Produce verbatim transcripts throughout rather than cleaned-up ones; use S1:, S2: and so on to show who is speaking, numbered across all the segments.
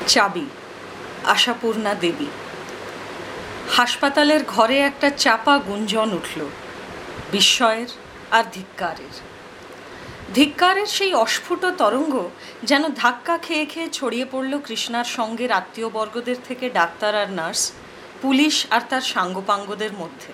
S1: চাবি। আশাপূর্ণা দেবী। হাসপাতালের ঘরে একটা চাপা গুঞ্জন উঠল, বিস্ময়ের আর ধিক্কারের। ধিক্কারের সেই অস্ফুট তরঙ্গ যেন ধাক্কা খেয়ে খেয়ে ছড়িয়ে পড়ল কৃষ্ণার সঙ্গের আত্মীয়বর্গদের থেকে ডাক্তার আর নার্স, পুলিশ আর তার সাঙ্গপাঙ্গদের মধ্যে।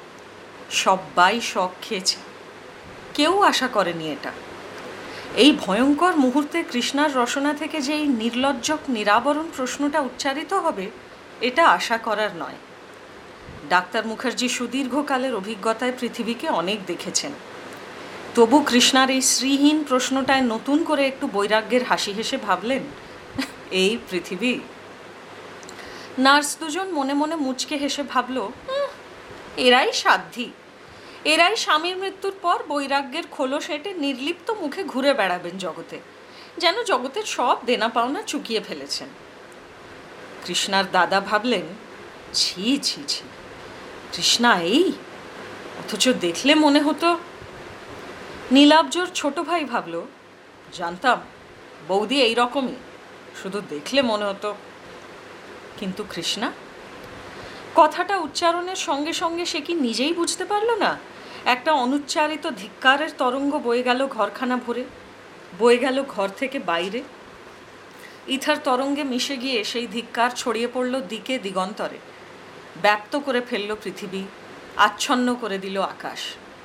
S1: সব্বাই শক খেয়েছে, কেউ আশা করেনি এটা। এই ভয়ঙ্কর মুহূর্তে কৃষ্ণার রসনা থেকে যে এই নির্লজ্জক নিরাবরণ প্রশ্নটা উচ্চারিত হবে, এটা আশা করার নয়। ডাক্তার মুখার্জি সুদীর্ঘকালের অভিজ্ঞতায় পৃথিবীকে অনেক দেখেছেন, তবু কৃষ্ণার এই শ্রীহীন প্রশ্নটায় নতুন করে একটু বৈরাগ্যের হাসি হেসে ভাবলেন, এই পৃথিবী। নার্স দুজন মনে মনে মুচকে হেসে ভাবল, এরাই সাধ্যি, এরাই স্বামীর মৃত্যুর পর বৈরাগ্যের খোলস হেঁটে নির্লিপ্ত মুখে ঘুরে বেড়াবেন জগতে, যেন জগতের সব দেনা পাওনা চুকিয়ে ফেলেছেন। কৃষ্ণার দাদা ভাবলেন, ছি ছি ছি, কৃষ্ণা এই, অথচ দেখলে মনে হতো। নীলাব্জর ছোট ভাই ভাবল, জানতাম বৌদি এইরকমই, শুধু দেখলে মনে হতো। কিন্তু কৃষ্ণা কথাটা উচ্চারণের সঙ্গে সঙ্গে সে কি নিজেই বুঝতে পারল না একটা অনুচ্চারিত ধিক্কারের তরঙ্গ বয়ে গেল ঘরখানা ভরে, বয়ে গেল ঘর থেকে বাইরে। ইথার তরঙ্গে মিশে গিয়ে সেই ধিক্কার ছড়িয়ে পড়ল দিকে দিগন্তরে, ব্যাপ্ত করে ফেলল পৃথিবী, আচ্ছন্ন করে দিল আকাশ।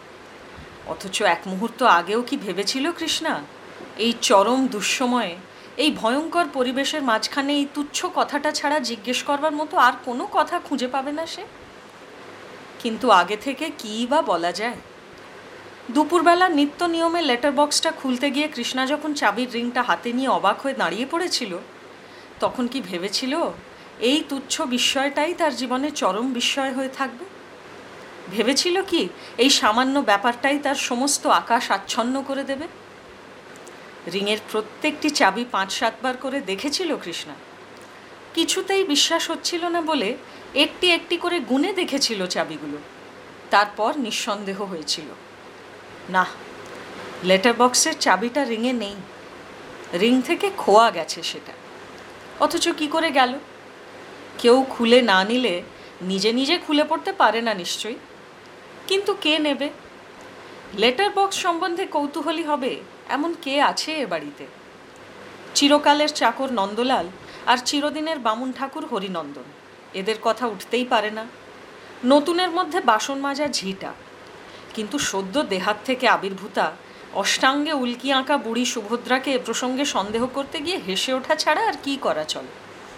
S1: অথচ এক মুহূর্ত আগেও কি ভেবেছিল কৃষ্ণা, এই চরম দুঃসময়ে, এই ভয়ঙ্কর পরিবেশের মাঝখানে এই তুচ্ছ কথাটা ছাড়া জিজ্ঞেস করবার মতো আর কোনো কথা খুঁজে পাবে না সে? কিন্তু আগে থেকে কী বা বলা যায়? দুপুরবেলা নিত্য নিয়মে লেটার বক্সটা খুলতে গিয়ে কৃষ্ণা যখন চাবির রিংটা হাতে নিয়ে অবাক হয়ে দাঁড়িয়ে পড়েছিল, তখন কি ভেবেছিল এই তুচ্ছ বিস্ময়টাই তার জীবনে চরম বিস্ময় হয়ে থাকবে? ভেবেছিল কি এই সামান্য ব্যাপারটাই তার সমস্ত আকাশ আচ্ছন্ন করে দেবে? রিংয়ের প্রত্যেকটি চাবি পাঁচ সাতবার করে দেখেছিল কৃষ্ণা। কিছুতেই বিশ্বাস হচ্ছিল না বলে একটি একটি করে গুনে দেখেছিল চাবিগুলো। তারপর নিঃসন্দেহ হয়েছিল, না, লেটার বক্সের চাবিটা রিংয়ে নেই, রিং থেকে খোয়া গেছে সেটা। অথচ কি করে গেল? কেউ খুলে না নিলে নিজে নিজে খুলে পড়তে পারে না নিশ্চয়ই, কিন্তু কে নেবে? লেটার বক্স সম্বন্ধে কৌতূহলী হবে এমন কে আছে এ বাড়িতে? চিরকালের চাকর নন্দলাল আর চিরদিনের বামুন ঠাকুর হরিনন্দন, এদের কথা উঠতেই পারে না। নতুনের মধ্যে বাসন মাজা ঝিটা, কিন্তু সদ্য দেহাত থেকে আবির্ভূতা অষ্টাঙ্গে উল্কি আঁকা বুড়ি সুভদ্রাকে এ প্রসঙ্গে সন্দেহ করতে গিয়ে হেসে ওঠা ছাড়া আর কি করা চলে?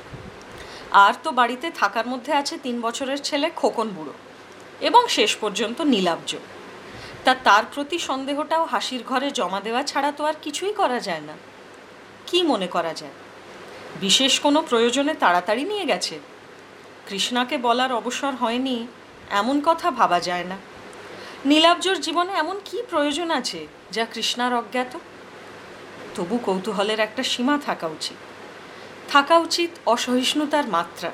S1: আর তো বাড়িতে থাকার মধ্যে আছে তিন বছরের ছেলে খোকন বুড়ো, এবং শেষ পর্যন্ত নীলাব্জ। তা তার প্রতি সন্দেহটাও হাসির ঘরে জমা দেওয়া ছাড়া তো আর কিছুই করা যায় না। কি মনে করা যায়? বিশেষ কোনো প্রয়োজনে তাড়াতাড়ি নিয়ে গেছে, কৃষ্ণাকে বলার অবসর হয়নি, এমন কথা ভাবা যায় না। নীলাব্জর জীবনে এমন কি প্রয়োজন আছে যা কৃষ্ণার অজ্ঞাত? তবু কৌতূহলের একটা সীমা থাকা উচিত, থাকা উচিত অসহিষ্ণুতার মাত্রা।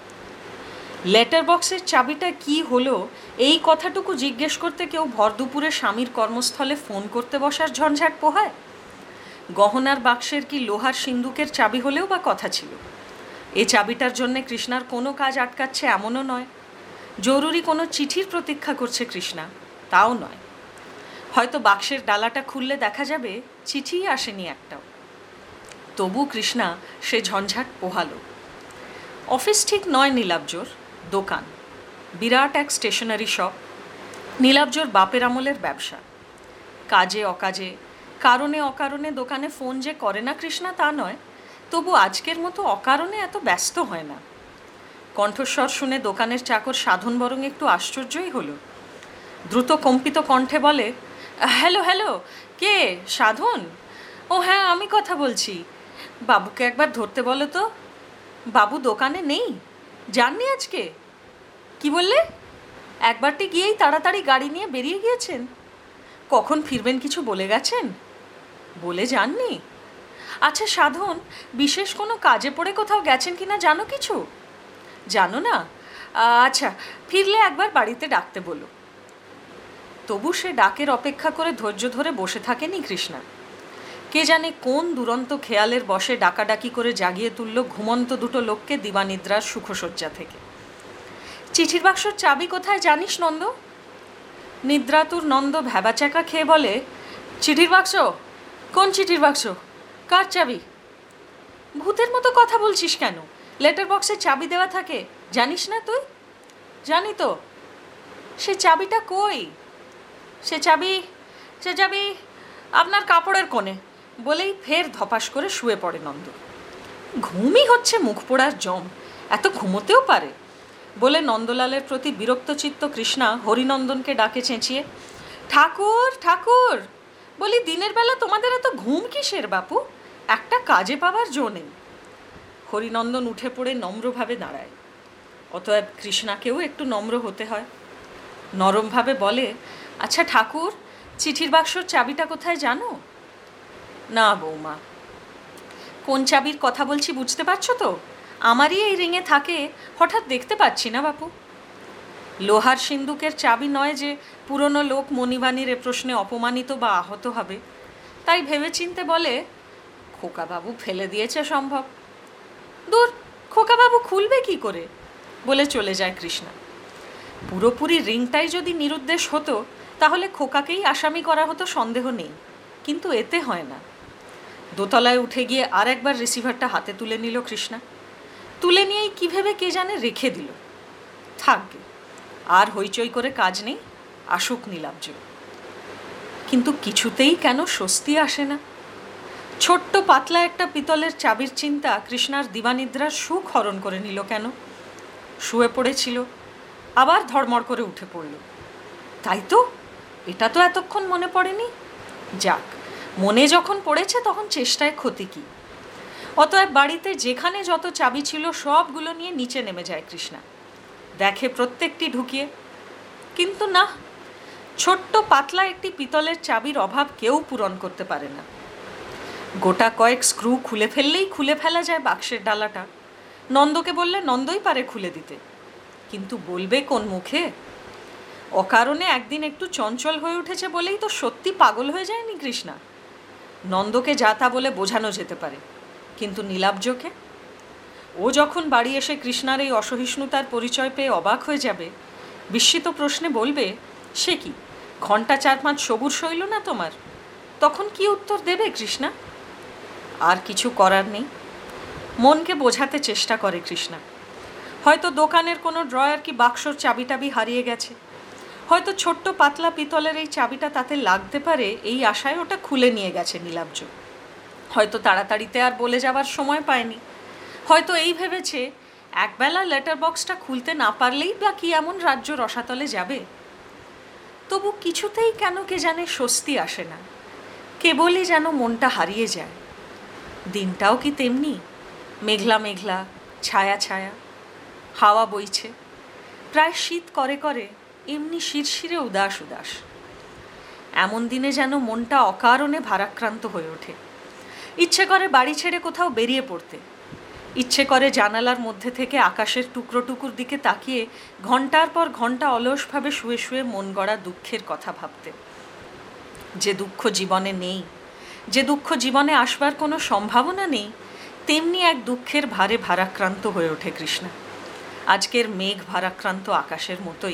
S1: লেটার বক্সের চাবিটা কি হলো এই কথাটুকু জিজ্ঞেস করতে কেউ ভর দুপুরে স্বামীর কর্মস্থলে ফোন করতে বসার ঝঞ্ঝাট পোহায়? গহনার বাক্সের কি লোহার সিন্দুকের চাবি হলেও বা কথা ছিল। এই চাবিটার জন্যে কৃষ্ণার কোনো কাজ আটকাচ্ছে এমনও নয়। জরুরি কোনো চিঠির প্রতীক্ষা করছে কৃষ্ণা, তাও নয়। হয়তো বাক্সের ডালাটা খুললে দেখা যাবে চিঠিই আসেনি একটাও। তবু কৃষ্ণা সে ঝঞ্ঝাট পোহালো। অফিস ঠিক নয় নীলাব্জর, দোকান, বিরাট এক স্টেশনারি শপ। নীলাব্জর বাপের আমলের ব্যবসা। কাজে অকাজে, কারণে অকারণে দোকানে ফোন যে করে না কৃষ্ণা তা নয়, তবু আজকের মতো অকারণে এত ব্যস্ত হয় না। কণ্ঠস্বর শুনে দোকানের চাকর সাধন বরং একটু আশ্চর্যই হলো। দ্রুত কম্পিত কণ্ঠে বলে, হ্যালো হ্যালো, কে? সাধন? ও হ্যাঁ, আমি কথা বলছি। বাবুকে একবার ধরতে বলো তো। বাবু দোকানে নেই, যাননি আজকে? কি বললে? একবারটি গিয়েই তাড়াতাড়ি গাড়ি নিয়ে বেরিয়ে গিয়েছেন? কখন ফিরবেন কিছু বলে গেছেন? বলে যাননি? আচ্ছা সাধন, বিশেষ কোনো কাজে পড়ে কোথাও গেছেন কি না জানো কিছু? জানো না? আচ্ছা, ফিরলে একবার বাড়িতে ডাকতে বলো। তবু সে ডাকের অপেক্ষা করে ধৈর্য ধরে বসে থাকেনি কৃষ্ণা। কে জানে কোন দুরন্ত খেয়ালের বশে ডাকাডাকি করে জাগিয়ে তুলল ঘুমন্ত দুটো লোককে দিবানিদ্রার সুখসজ্জা থেকে। চিঠির বাক্সর চাবি কোথায় জানিস নন্দ? নিদ্রাতুর নন্দ ভ্যাবাচ্যাকা খেয়ে বলে, চিঠির বাক্স? কোন চিঠির বাক্স? কার চাবি? ভূতের মতো কথা বলছিস কেন? লেটার বক্সে চাবি দেওয়া থাকে, জানিস না তুই? জানি তো। সে চাবিটা কই? সে চাবি সে চাবি আপনার কাপড়ের কোণে, বলেই ফের ধপাস করে শুয়ে পড়ে নন্দ। ঘুমই হচ্ছে মুখ পোড়ার জম, এত ঘুমোতেও পারে? বলে নন্দলালের প্রতি বিরক্তচিত্ত কৃষ্ণা হরিনন্দনকে ডাকে চেঁচিয়ে, ঠাকুর ঠাকুর, বলি দিনের বেলা তোমাদের এত ঘুম কিসের বাপু? একটা কাজে পাবার জো নেই। হরিনন্দন উঠে পড়ে নম্রভাবে দাঁড়ায়। অতএব কৃষ্ণাকেও একটু নম্র হতে হয়। নরমভাবে বলে, আচ্ছা ঠাকুর, চিঠির বাক্সর চাবিটা কোথায় জানো? না বৌমা। কোন চাবির কথা বলছি বুঝতে পারছো তো? আমারই এই রিঙে থাকে, হঠাৎ দেখতে পাচ্ছি না বাপু। লোহার সিন্দুকের চাবি নয় যে পুরনো লোক মণিবাণীর এ প্রশ্নে অপমানিত বা আহত হবে, তাই ভেবেচিন্তে বলে, খোকাবাবু ফেলে দিয়েছে সম্ভব। দূর, খোকাবাবু খুলবে কি করে? বলে চলে যায় কৃষ্ণা। পুরোপুরি রিংটাই যদি নিরুদ্দেশ হতো তাহলে খোকাকেই আসামি করা হতো, সন্দেহ নেই, কিন্তু এতে হয় না। দোতলায় উঠে গিয়ে আর একবার রিসিভারটা হাতে তুলে নিল কৃষ্ণা। তুলে নিয়েই কী ভেবে কে জানে রেখে দিল। থাকবে, আর হইচই করে কাজ নেই, আসুক নীলাব্জ। কিন্তু কিছুতেই কেন স্বস্তি আসে না। ছোট্ট পাতলা একটা পিতলের চাবির চিন্তা কৃষ্ণার দিবানিদ্রার সুখ হরণ করে নিল কেন? শুয়ে পড়েছিল, আবার ধড়মড় করে উঠে পড়ল। তাই তো, এটা তো এতক্ষণ মনে পড়েনি। যাক, মনে যখন পড়েছে তখন চেষ্টায় ক্ষতি কী? অতএব বাড়িতে যেখানে যত চাবি ছিল সবগুলো নিয়ে নিচে নেমে যায় কৃষ্ণা। দেখে প্রত্যেকটি ঢুকিয়ে, কিন্তু না, ছোট্ট পাতলা একটি পিতলের চাবির অভাব কেউ পূরণ করতে পারে না। গোটা কয়েক স্ক্রু খুলে ফেললেই খুলে ফেলা যায় বাক্সের ডালাটা। নন্দকে বললে নন্দই পারে খুলে দিতে, কিন্তু বলবে কোন মুখে? অকারণে একদিন একটু চঞ্চল হয়ে উঠেছে বলেই তো সত্যি পাগল হয়ে যায়নি কৃষ্ণা। নন্দকে যা তা বলে বোঝানো যেতে পারে, কিন্তু নীলাব্জকে? ও যখন বাড়ি এসে কৃষ্ণার এই অসহিষ্ণুতার পরিচয় পেয়ে অবাক হয়ে যাবে, বিস্মিত প্রশ্নে বলবে, সে কি ঘণ্টা চার পাঁচ সবুর সইল না তোমার? তখন কি উত্তর দেবে কৃষ্ণা? আর কিছু করার নেই। মনকে বোঝাতে চেষ্টা করে কৃষ্ণা। হয়তো দোকানের কোনো ড্রয়ার কি বাক্সর চাবিটাবি হারিয়ে গেছে, হয়তো ছোট্ট পাতলা পিতলের এই চাবিটা তাতে লাগতে পারে এই আশায় ওটা খুলে নিয়ে গেছে নীলাব্জ। হয়তো তাড়াতাড়িতে আর বলে যাবার সময় পায়নি, হয়তো এই ভেবেছে একবেলা লেটার বক্সটা খুলতে না পারলেই বা কি এমন রাজ্য রসাতলে যাবে। তবু কিছুতেই কেন কে জানে স্বস্তি আসে না, কেবলই যেন মনটা হারিয়ে যায়। দিনটাও কি তেমনি, মেঘলা মেঘলা, ছায়া ছায়া, হাওয়া বইছে, প্রায় শীত করে করে, এমনি শিরশিরে উদাস উদাস। এমন দিনে যেন মনটা অকারণে ভারাক্রান্ত হয়ে ওঠে। ইচ্ছে করে বাড়ি ছেড়ে কোথাও বেরিয়ে পড়তে, ইচ্ছে করে জানালার মধ্যে থেকে আকাশের টুকরো টুকুর দিকে তাকিয়ে ঘন্টার পর ঘন্টা অলসভাবে শুয়ে শুয়ে মন গড়া দুঃখের কথা ভাবতে। যে দুঃখ জীবনে নেই, যে দুঃখ জীবনে আসবার কোনো সম্ভাবনা নেই, তেমনি এক দুঃখের ভারে ভারাক্রান্ত হয়ে ওঠে কৃষ্ণা, আজকের মেঘ ভারাক্রান্ত আকাশের মতোই।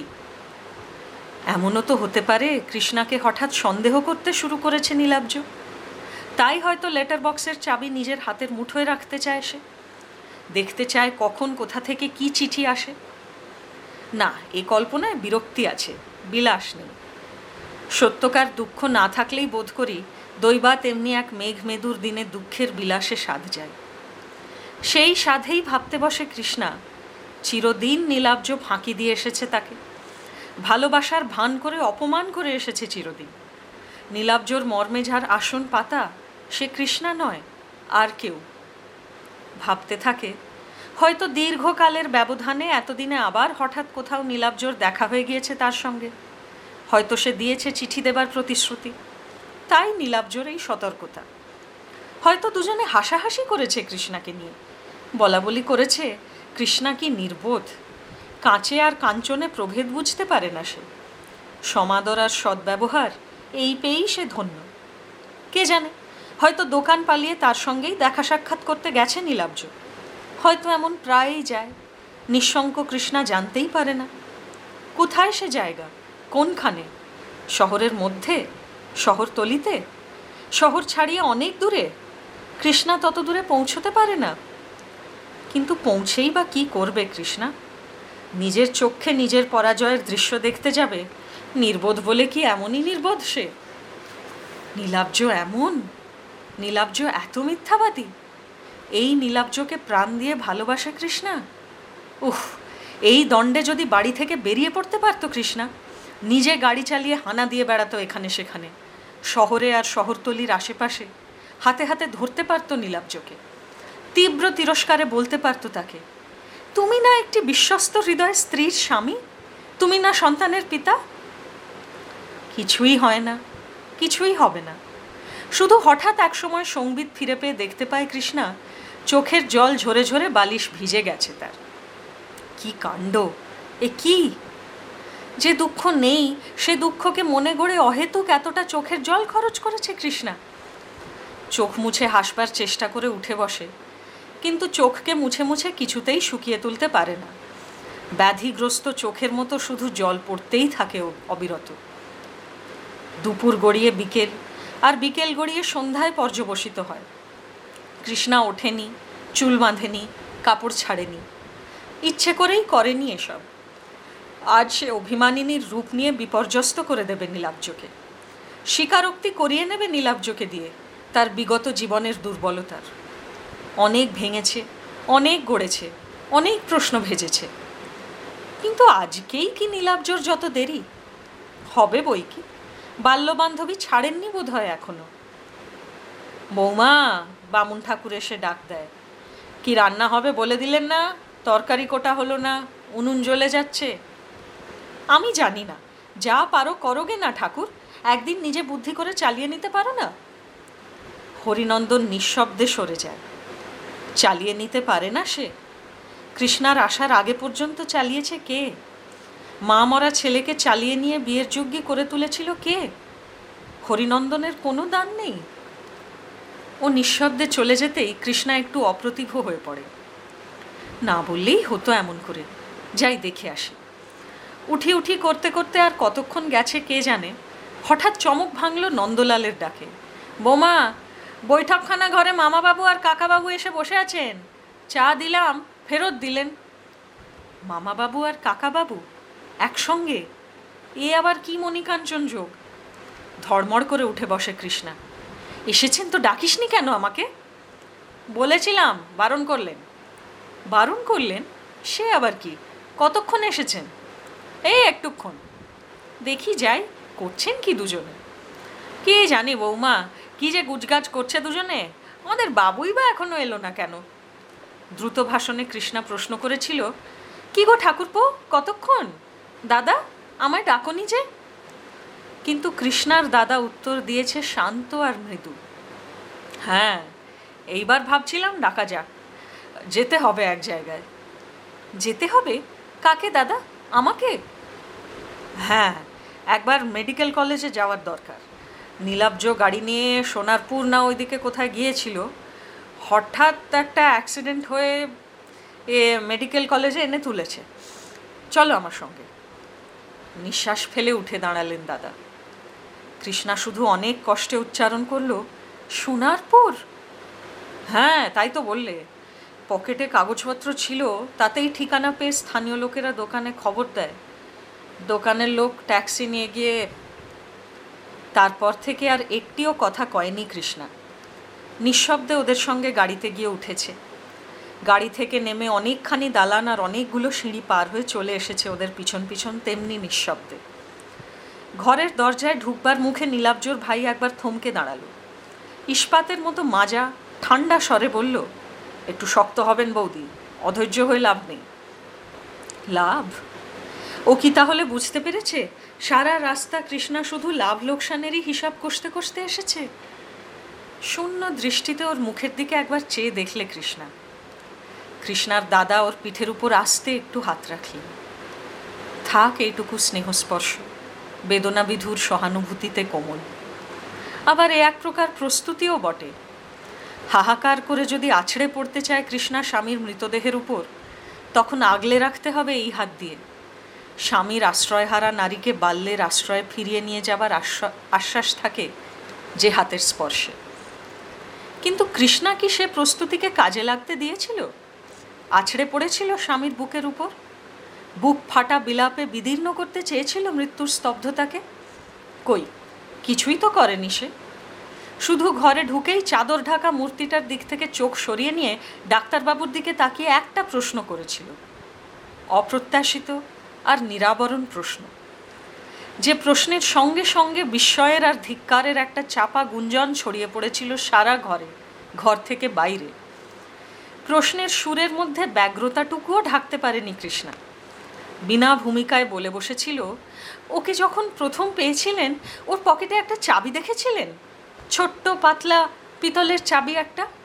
S1: এমনও তো হতে পারে কৃষ্ণাকে হঠাৎ সন্দেহ করতে শুরু করেছে নীলাব্জ, তাই হয়তো লেটার বক্সের চাবি নিজের হাতের মুঠোয় রাখতে চায় সে, দেখতে চায় কখন কোথা থেকে কি চিঠি আসে। না, এ কল্পনায় বিরক্তি আছে, বিলাস নেই। সত্যকার দুঃখ না থাকলেই বোধ করি দৈবাৎ এমনি এক মেঘ মেদুর দিনে দুঃখের বিলাসে স্বাদ যায়। সেই স্বাদেই ভাবতে বসে কৃষ্ণা, চিরদিন নীলাব্জ ফাঁকি দিয়ে এসেছে তাকে, ভালোবাসার ভান করে অপমান করে এসেছে চিরদিন। নীলাব্জর মর্মে যার আসন পাতা সে কৃষ্ণা নয়, আর কেউ। ভাবতে থাকে, হয়তো দীর্ঘকালের ব্যবধানে এতদিনে আবার হঠাৎ কোথাও নীলাব্জর দেখা হয়ে গিয়েছে তার সঙ্গে, হয়তো সে দিয়েছে চিঠি দেবার প্রতিশ্রুতি, তাই নীলাব্জর এই সতর্কতা। হয়তো দুজনে হাসাহাসি করেছে কৃষ্ণাকে নিয়ে, বলা বলি করেছে কৃষ্ণা কি নির্বোধ, কাঁচে আর কাঞ্চনে প্রভেদ বুঝতে পারে না সে, সমাদর আর সদ্ব্যবহার এই পেয়েই সে ধন্য। কে জানে, হয়তো দোকান পালিয়ে তার সঙ্গেই দেখা সাক্ষাৎ করতে গেছে নীলাব্জ। হয়তো এমন প্রায়ই যায়। নিঃশঙ্ক কৃষ্ণা জানতেই পারে না। কোথায় সে জায়গা? কোনখানে? শহরের মধ্যে? শহরতলিতে? শহর ছাড়িয়ে অনেক দূরে? কৃষ্ণা তত দূরে পৌঁছতে পারে না। কিন্তু পৌঁছেই বা কী করবে কৃষ্ণা? নিজের চোখে নিজের পরাজয়ের দৃশ্য দেখতে যাবে? নির্বোধ বলে কি এমনই নির্বোধ সে? নীলাব্জ এমন? নীলাব্জ এত মিথ্যাবাদী? এই নীলাব্জকে প্রাণ দিয়ে ভালোবাসে কৃষ্ণা? উফ, এই দণ্ডে যদি বাড়ি থেকে বেরিয়ে পড়তে পারতো কৃষ্ণা, নিজে গাড়ি চালিয়ে হানা দিয়ে বেড়াতো এখানে সেখানে, শহরে আর শহরতলির আশেপাশে, হাতে হাতে ধরতে পারতো নীলাব্জকে, তীব্র তিরস্কারে বলতে পারতো তাকে, তুমি না একটি বিশ্বস্ত হৃদয় স্ত্রীর স্বামী? তুমি না সন্তানের পিতা? কিছুই হয় না, কিছুই হবে না। শুধু হঠাৎ একসময় সংবিত ফিরে পেয়ে দেখতে পায় কৃষ্ণা চোখের জল ঝরে ঝরে বালিশ ভিজে গেছে তার। কি কাণ্ড! এ কি? যে দুঃখ নেই সে দুঃখকে মনে গড়ে অহেতুক এতটা চোখের জল খরচ করেছে কৃষ্ণা। চোখ মুছে হাসবার চেষ্টা করে উঠে বসে, কিন্তু চোখকে মুছে মুছে কিছুতেই শুকিয়ে তুলতে পারে না। ব্যাধিগ্রস্ত চোখের মতো শুধু জল পড়তেই থাকে অবিরত। দুপুর গড়িয়ে বিকেল, আর বিকেল গড়িয়ে সন্ধ্যায় পর্যবসিত হয়। কৃষ্ণা ওঠেনি, চুল বাঁধেনি, কাপড় ছাড়েনি, ইচ্ছে করেই করেনি এসব। আজ সে অভিমানিনীর রূপ নিয়ে বিপর্যস্ত করে দেবে নীলাব্জকে, স্বীকারোক্তি করিয়ে নেবে নীলাব্জকে দিয়ে তার বিগত জীবনের দুর্বলতার। অনেক ভেঙেছে, অনেক গড়েছে, অনেক প্রশ্ন ভেজেছে, কিন্তু আজকেই কি নীলাব্জর যত দেরি? হবে বই কি, বাল্যবান্ধবী ছাড়েননি বোধ হয় এখনো। বৌমা, বামুন ঠাকুর এসে ডাক দেয়। কি রান্না হবে বলে দিলেন না? তরকারি কোটা হলো না, উনুন জ্বলে যাচ্ছে। আমি জানি না, যা পারো করোগে না ঠাকুর, একদিন নিজে বুদ্ধি করে চালিয়ে নিতে পারো না? হরিনন্দন নিঃশব্দে সরে যায়। চালিয়ে নিতে পারে না সে? কৃষ্ণার আসার আগে পর্যন্ত চালিয়েছে কে? মা মরা ছেলেকে চালিয়ে নিয়ে বিয়ের যোগ্যী করে তুলেছিল কে? হরিনন্দনের কোনো দান নেই? ও নিঃশব্দে চলে যেতেই কৃষ্ণা একটু অপ্রতিভ হয়ে পড়ে। না বললেই হতো এমন করে, যাই দেখে আসি। উঠি উঠি করতে করতে আর কতক্ষণ গেছে কে জানে, হঠাৎ চমক ভাঙল নন্দলালের ডাকে। বোমা, বৈঠকখানা ঘরে মামাবাবু আর কাকাবাবু এসে বসে আছেন, চা দিলাম, ফেরত দিলেন। মামাবাবু আর কাকাবাবু একসঙ্গে? এ আবার কি মণিকাঞ্চন যোগ? ধড়মড় করে উঠে বসে কৃষ্ণা। এসেছেন তো ডাকিসনি কেন আমাকে? বলেছিলাম, বারণ করলেন। বারণ করলেন? সে আবার কি? কতক্ষণ এসেছেন? এই একটুক্ষণ। দেখি যাই, করছেন কি দুজনে? কে জানি বৌমা, কি যে গুজগাজ করছে দুজনে। আমাদের বাবুই বা এখনো এলো না কেন? দ্রুত ভাষণে কৃষ্ণা প্রশ্ন করেছিল, কি গো ঠাকুরপো, কতক্ষণ? দাদা, আমায় ডাকনি যে? কিন্তু কৃষ্ণার দাদা উত্তর দিয়েছে শান্ত আর মৃদু। হ্যাঁ, এইবার ভাবছিলাম ডাকা যাক, যেতে হবে এক জায়গায়। যেতে হবে? কাকে দাদা? আমাকে? হ্যাঁ, একবার মেডিকেল কলেজে যাওয়ার দরকার। নীলাব্জ গাড়ি নিয়ে সোনারপুর না ওইদিকে কোথায় গিয়েছিল, হঠাৎ একটা অ্যাক্সিডেন্ট হয়ে এ মেডিকেল কলেজে এনে তুলেছে। চলো আমার সঙ্গে। নিঃশ্বাস ফেলে উঠে দাঁড়ালেন দাদা। কৃষ্ণা শুধু অনেক কষ্টে উচ্চারণ করলো, সোনারপুর? হ্যাঁ, তাই তো বললে। পকেটে কাগজপত্র ছিল, তাতেই ঠিকানা পেয়ে স্থানীয় লোকেরা দোকানে খবর দেয়। দোকানের লোক ট্যাক্সি নিয়ে গিয়ে। তারপর থেকে আর একটিও কথা কয়নি কৃষ্ণা। নিঃশব্দে ওদের সঙ্গে গাড়িতে গিয়ে উঠেছে। গাড়ি থেকে নেমে অনেকখানি দালান আর অনেকগুলো সিঁড়ি পার হয়ে চলে এসেছে ওদের পিছন পিছন তেমনি নিঃশব্দে। ঘরের দরজায় ঢুকবার মুখে নীলাব্জর ভাই একবার থমকে দাঁড়ালো। ইস্পাতের মতো মাজা ঠান্ডা স্বরে বলল, একটু শক্ত হবেন বৌদি, অধৈর্য হয়ে লাভ নেই। লাভ? ও কি তাহলে বুঝতে পেরেছে সারা রাস্তা কৃষ্ণা শুধু লাভ লোকসানেরই হিসাব কষতে কষতে এসেছে? শূন্য দৃষ্টিতে ওর মুখের দিকে একবার চেয়ে দেখলে কৃষ্ণা। কৃষ্ণার দাদা ওর পিঠের উপর আস্তে একটু হাত রাখলেন। থাক এইটুকু স্নেহস্পর্শ, বেদনাবিধুর সহানুভূতিতে কোমল। আবার এ এক প্রকার প্রস্তুতিও বটে। হাহাকার করে যদি আছড়ে পড়তে চায় কৃষ্ণা স্বামীর মৃতদেহের উপর, তখন আগলে রাখতে হবে এই হাত দিয়ে, স্বামীর আশ্রয়হারা নারীকে বাল্যের আশ্রয়ে ফিরিয়ে নিয়ে যাবার আশ্বাস থাকে যে হাতের স্পর্শে। কিন্তু কৃষ্ণা কি সে প্রস্তুতিকে কাজে লাগতে দিয়েছিল? আছড়ে পড়েছিল স্বামীর বুকের উপর, বুক ফাটা বিলাপে বিদীর্ণ করতে চেয়েছিল মৃত্যুর স্তব্ধতাকে? কই, কিছুই তো করেনি সে। শুধু ঘরে ঢুকেই চাদর ঢাকা মূর্তিটার দিক থেকে চোখ সরিয়ে নিয়ে ডাক্তারবাবুর দিকে তাকিয়ে একটা প্রশ্ন করেছিল, অপ্রত্যাশিত আর নিরাবরণ প্রশ্ন, যে প্রশ্নের সঙ্গে সঙ্গে বিস্ময়ের আর ধিক্কারের একটা চাপা গুঞ্জন ছড়িয়ে পড়েছিল সারা ঘরে, ঘর থেকে বাইরে। প্রশ্নের সুরের মধ্যে ব্যগ্রতাটুকুও ঢাকতে পারেনি কৃষ্ণা। বিনা ভূমিকায় বলে বসেছিল, ওকে যখন প্রথম পেয়েছিলেন ওর পকেটে একটা চাবি দেখেছিলেন, ছোট্ট পাতলা পিতলের চাবি একটা।